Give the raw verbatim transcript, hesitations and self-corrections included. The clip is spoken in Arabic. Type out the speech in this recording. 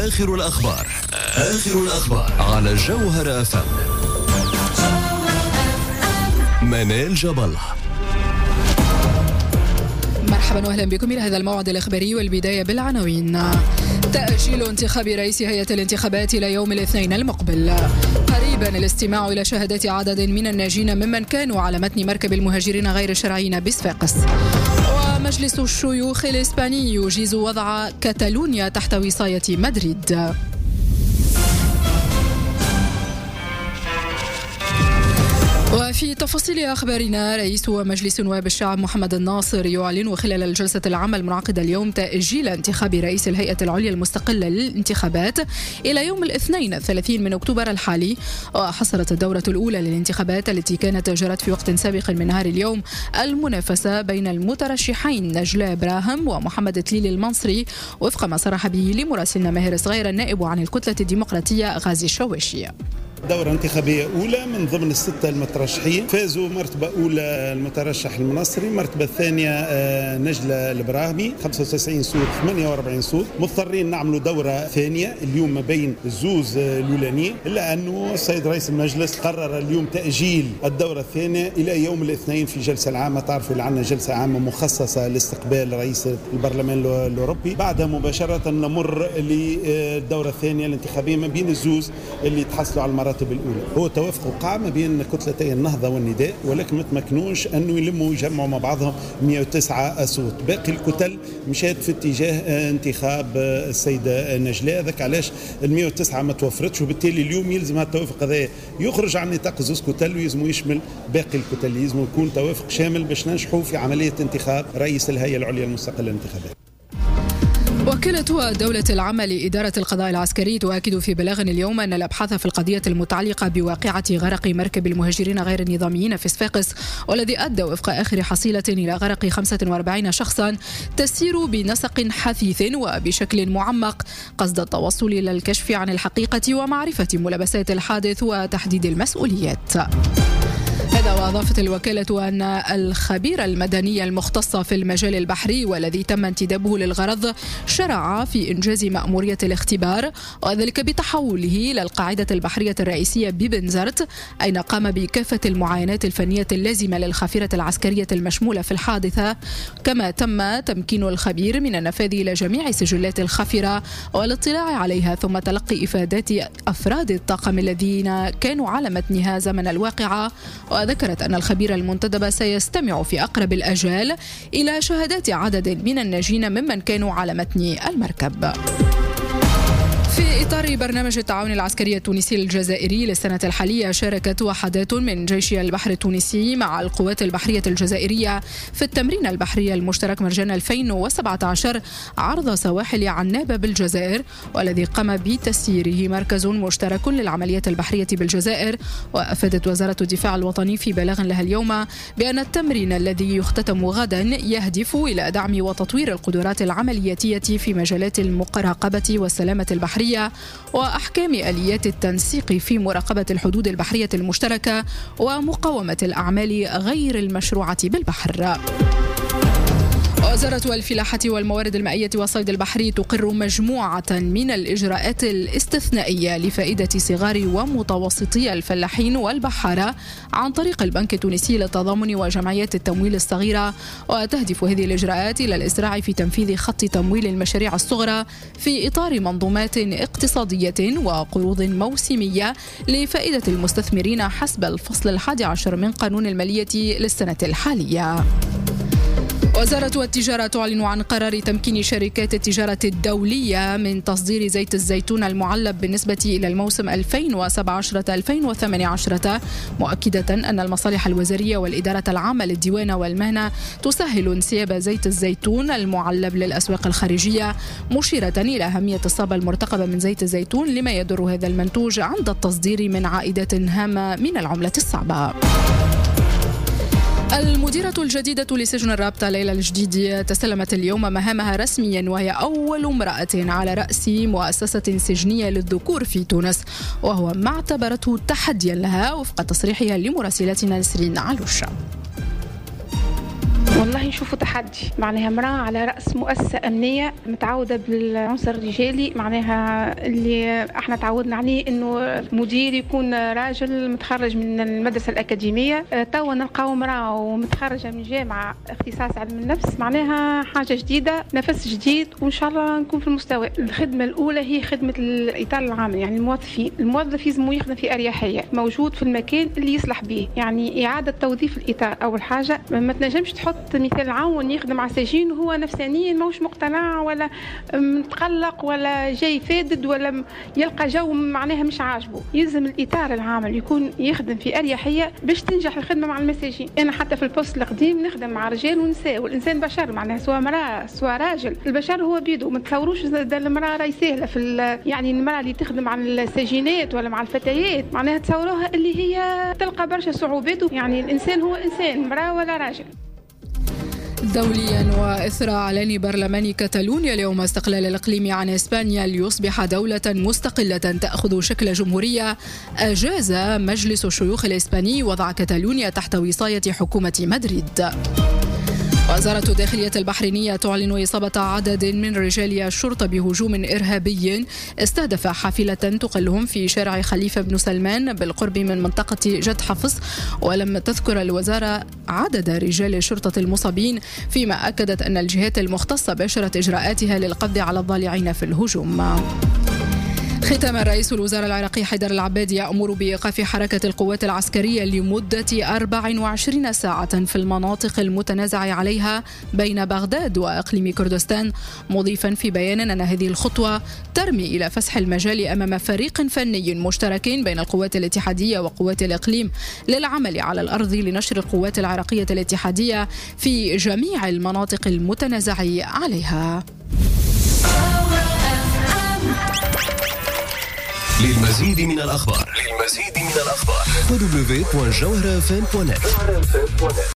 آخر الأخبار آخر الأخبار على جوهر أف أم. منال جبل. مرحبا واهلا بكم الى هذا الموعد الاخباري، والبدايه بالعناوين. تأجيل انتخاب رئيس هيئة الانتخابات الى يوم الاثنين المقبل. قريبا الاستماع الى شهادات عدد من الناجين ممن كانوا على متن مركب المهاجرين غير الشرعيين بصفاقس. ومجلس الشيوخ الاسباني يجيز وضع كاتالونيا تحت وصاية مدريد. وفي تفاصيل أخبارنا، رئيس مجلس نواب الشعب محمد الناصر يعلن خلال الجلسة العامة المنعقدة اليوم تأجيل انتخاب رئيس الهيئة العليا المستقلة للانتخابات إلى يوم الاثنين الثلاثين من أكتوبر الحالي. وحصلت الدورة الأولى للانتخابات التي كانت جرت في وقت سابق من نهار اليوم المنافسة بين المترشحين نجلاء براهم ومحمد تليل المنصري، وفق ما صرح به لمراسلنا ماهر صغير النائب عن الكتلة الديمقراطية غازي الشواشي. دورة انتخابية أولى من ضمن الستة المترشحين. فازوا مرتبة أولى المترشح المنصري، مرتبة الثانية نجلة البراهمي خمسة وتسعين صوت ثمانية وأربعين صوت. مضطرين نعملوا دورة ثانية اليوم ما بين الزوز الأولانيين، إلا أنه السيد رئيس المجلس قرر اليوم تأجيل الدورة الثانية إلى يوم الاثنين في جلسة العامة. تعرفوا اللي عندنا جلسة عامة مخصصة لاستقبال رئيس البرلمان الأوروبي، بعدها مباشرة نمر للدورة الثانية الانتخابية ما بين الزوز اللي تحصلوا على المرات الأولى. هو توافق وقع ما بين كتلتي النهضة والنداء، ولكن ما تمكنوش أنه يلموا ويجمعوا مع بعضهم مئة وتسعة صوت. باقي الكتل مشات في اتجاه انتخاب السيدة نجلاء، ذاك علاش ال مئة وتسعة ما توفرتش، وبالتالي اليوم يلزم هذا التوافق هذا يخرج عن نطاق زوز كتل ويلزم يشمل باقي الكتل، يلزم يكون توافق شامل باش ننجحوا في عملية انتخاب رئيس الهيئة العليا المستقلة للانتخابات. وكالة الدولة العامة لإدارة القضاء العسكري تؤكد في بلاغ اليوم أن الأبحاث في القضية المتعلقة بواقعة غرق مركب المهاجرين غير النظاميين في صفاقس، والذي أدى وفق آخر حصيلة إلى غرق خمسة وأربعين شخصا، تسير بنسق حثيث وبشكل معمق قصد التوصل إلى الكشف عن الحقيقة ومعرفة ملابسات الحادث وتحديد المسؤوليات. هذا وأضافت الوكالة أن الخبير المدني المختص في المجال البحري والذي تم انتدابه للغرض شرع في إنجاز مأمورية الاختبار، وذلك بتحوله إلى القاعدة البحرية الرئيسية ببنزرت، أين قام بكافة المعاينات الفنية اللازمة للخافرة العسكرية المشمولة في الحادثة. كما تم تمكين الخبير من النفاذ إلى جميع سجلات الخافرة والاطلاع عليها، ثم تلقي إفادات أفراد الطاقم الذين كانوا على متنها زمن الواقعة. وذكرت أن الخبير المنتدب سيستمع في أقرب الأجال إلى شهادات عدد من الناجين ممن كانوا على متن المركب. في إطار برنامج التعاون العسكري التونسي الجزائري للسنة الحالية، شاركت وحدات من جيش البحر التونسي مع القوات البحرية الجزائرية في التمرين البحري المشترك مرجان ألفين وسبعة عشر عرض سواحل عنابة بالجزائر، والذي قام بتسييره مركز مشترك للعمليات البحرية بالجزائر. وأفادت وزارة الدفاع الوطني في بلاغ لها اليوم بأن التمرين الذي يختتم غدا يهدف إلى دعم وتطوير القدرات العملياتية في مجالات المراقبة والسلامة البحرية وأحكام آليات التنسيق في مراقبة الحدود البحرية المشتركة ومقاومة الأعمال غير المشروعة بالبحر. وزارة الفلاحة والموارد المائية والصيد البحري تقر مجموعة من الإجراءات الاستثنائية لفائدة صغار ومتوسطي الفلاحين والبحارة عن طريق البنك التونسي للتضامن وجمعيات التمويل الصغيرة. وتهدف هذه الإجراءات إلى الإسراع في تنفيذ خط تمويل المشاريع الصغرى في إطار منظومات اقتصادية وقروض موسمية لفائدة المستثمرين حسب الفصل الحادي عشر من قانون المالية للسنة الحالية. وزارة التجارة تعلن عن قرار تمكين شركات التجارة الدولية من تصدير زيت الزيتون المعلب بالنسبة إلى الموسم ألفين وسبعة عشر ألفين وثمانية عشر، مؤكدة أن المصالح الوزارية والإدارة العامة للديوان والمهنة تسهل انسياب زيت الزيتون المعلب للأسواق الخارجية، مشيرة إلى أهمية الصابة المرتقبة من زيت الزيتون لما يضر هذا المنتوج عند التصدير من عائدات هامة من العملة الصعبة. المديرة الجديدة لسجن الرابطة ليلى الجديدي تسلمت اليوم مهامها رسميا، وهي أول امرأة على رأس مؤسسة سجنية للذكور في تونس، وهو ما اعتبرته تحديا لها وفق تصريحها لمراسلتنا نسرين علوش. والله نشوفوا تحدي، معناها امرأة على رأس مؤسسة أمنية متعودة بالعنصر الرجالي، معناها اللي احنا تعودنا عليه انه مدير يكون راجل متخرج من المدرسة الأكاديمية. توا نلقاو امرأة ومتخرجة من جامعة اختصاص علم النفس، معناها حاجة جديدة، نفس جديد، وإن شاء الله نكون في المستوى. الخدمة الأولى هي خدمة الإطار العام، يعني الموظفين، الموظف لازم يخدم في أريحية، موجود في المكان اللي يصلح به، يعني إعادة توظيف الإطار أول حاجة. ما تنجمش تحط مثال عون يخدم على سجين وهو نفسانيا موش مقتنع ولا متقلق ولا جاي فادد ولا يلقى جو معناها مش عاجبه. يلزم الإطار العام يكون يخدم في أريحية باش تنجح الخدمة مع المساجين. أنا حتى في البوست القديم نخدم مع رجال ونساء، والإنسان بشر، معناها سواء امرأة سواء راجل، البشر هو بيدو. ما تصوروش المرأة راهي سهلة في، يعني المرأة اللي تخدم مع السجينات ولا مع الفتيات، معناها تصوروها اللي هي تلقى برشا صعوبات. يعني الإنسان هو إنسان، امرأة ولا راجل. دوليا، وإثر إعلان برلمان كتالونيا اليوم استقلال الإقليم عن إسبانيا ليصبح دولة مستقلة تأخذ شكل جمهورية، أجاز مجلس الشيوخ الإسباني وضع كتالونيا تحت وصاية حكومة مدريد. وزارة الداخلية البحرينية تعلن إصابة عدد من رجال الشرطة بهجوم إرهابي استهدف حافلة تقلهم في شارع خليفة بن سلمان بالقرب من منطقة جد حفص، ولم تذكر الوزارة عدد رجال الشرطة المصابين، فيما أكدت أن الجهات المختصة باشرت إجراءاتها للقبض على الضالعين في الهجوم. ختم رئيس الوزراء العراقي حيدر العبادي يأمر بإيقاف حركة القوات العسكرية لمدة أربع وعشرين ساعة في المناطق المتنازع عليها بين بغداد وإقليم كردستان، مضيفا في بيان أن هذه الخطوة ترمي إلى فسح المجال أمام فريق فني مشترك بين القوات الاتحادية وقوات الإقليم للعمل على الأرض لنشر القوات العراقية الاتحادية في جميع المناطق المتنازع عليها. للمزيد من الأخبار للمزيد من الأخبار دبليو دبليو دبليو دوت جوهرة إف إم دوت نت.